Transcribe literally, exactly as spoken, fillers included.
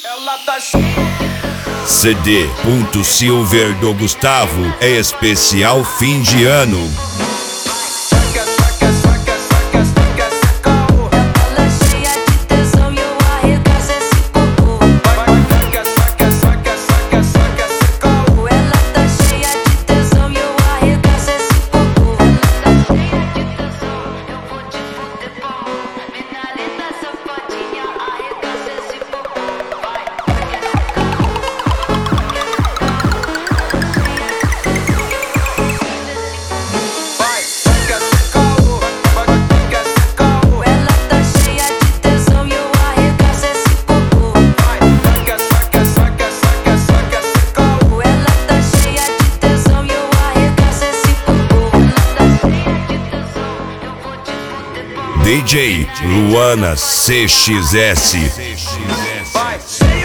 Ela tá C D ponto Silver do Gustavo é especial fim de ano. D J Luana C X S. vai.